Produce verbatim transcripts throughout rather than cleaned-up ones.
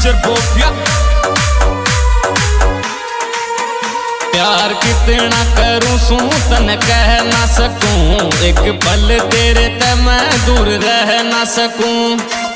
Teacher Bopia. प्यार कितना करूं सू तन कह ना सकूं, एक पल तेरे ते मैं दूर रह ना सकूं।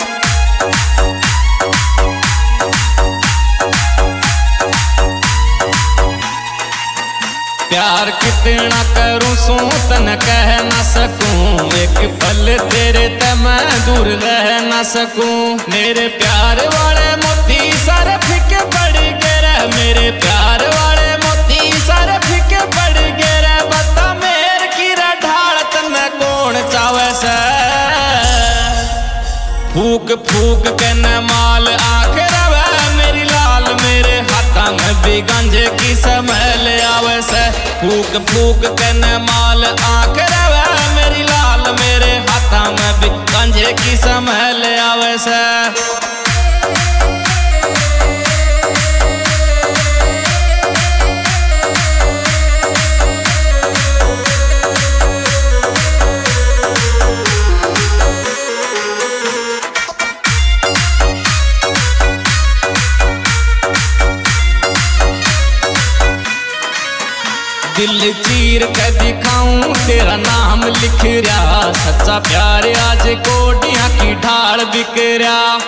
प्यार कितना करूं सू तन कह ना सकूं, एक पल तेरे ते मैं दूर रह ना सकूं। मेरे प्यार वाले मोती सारे फीके पड़ गए रे, मेरे प्यार वाले मोती सारे फीके पड़ गए रे। बता मेर की ढाल तने कौन चावे से, फूक फूक के न माल आखिर मेरी लाल मेरे हाथा में भी गंजे की समैल आवे से। फूक फूक के न माल आखिर मेरी लाल मेरे हाथा में भी गंजे की समैल आवे से। दिल चीर के दिखाऊं तेरा नाम लिख रहा, सच्चा प्यार आज कोडियां की ढाल बिक रहा।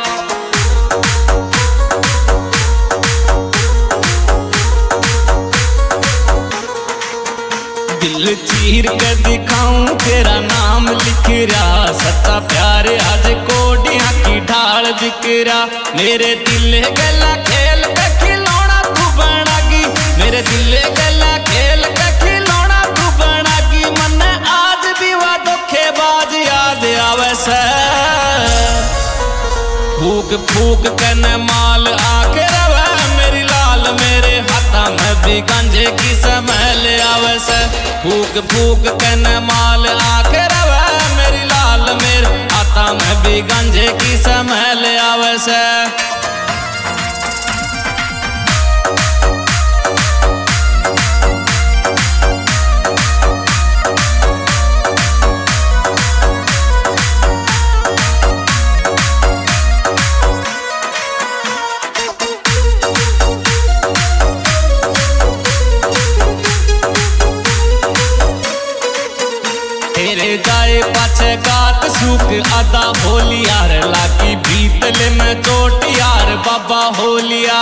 दिल चीर के दिखाऊं तेरा नाम लिख रहा, सच्चा प्यार आज कोडियां की ढाल बिक रहा। मेरे दिल गला खेल के खिलौना तू बनागी, मेरे दिल गला खेल के खिलौना तू बनागी। मन आज भी वह धोखेबाज याद आवे से, फूक फूक के न माल आखिर मेरी लाल मेरे हाथा में भी गंजे की समैल आवे से। फूक फूक के न माल आखिर मेरी लाल मेरे हाथा में भी गंजे की समैल आवे से। तेरे जाए पाछे गात सूख आधा होलियार, लागी भीतले में चोट यार बाबा होलिया।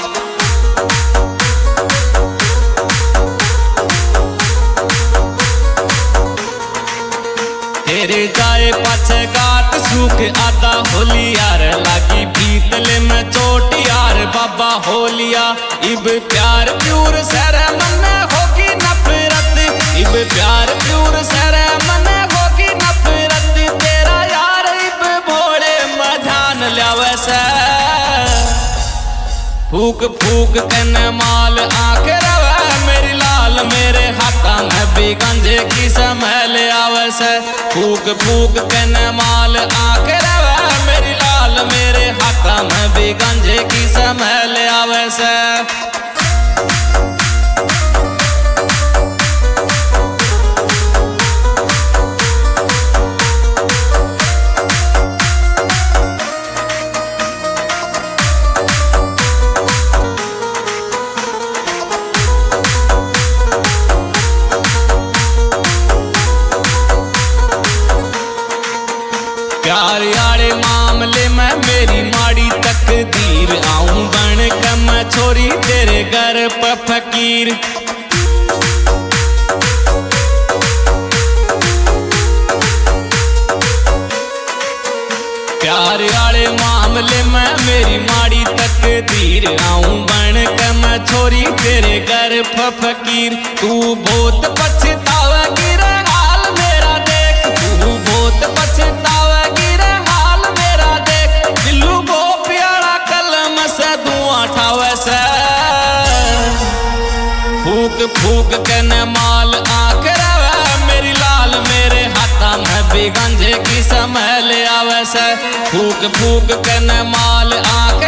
तेरे जाए पाछे गात सूख आधा होलियार, लागी भीतले में चोट यार बाबा होलिया। इब प्यार प्यूर सर मन होगी नफरत, इब प्यार प्यूर सर मन होगी नफरत। तेरा यार इब भोले मधान ल्यावे से, फूक फूक के न माल आखिर मेरी लाल मेरे हाथा में भी गंजे की समैल आवे से। फूक फूक के न माल आखिर मेरी लाल मेरे हाथा में भी गंजे की समैल आवे से। प्यार यारे मामले में मेरी माड़ी तकदीर, आऊं बन के मैं छोरी तेरे घर पे फकीर। प्यार यारे मामले में मेरी माड़ी तकदीर, आऊं बन के मैं छोरी तेरे घर पे फकीर। तू बहुत पछतावेगी रे हाल मेरा देख, तू बहुत पछतावेगी रे हाल मेरा देख। दिलू बो प्यारा कलम से धुआं ठावे से, फूक फूक के न माल आखिर मेरी लाल मेरे हाथा में भी गंजे की समैल आवे से। फूक फूक के न माल आखिर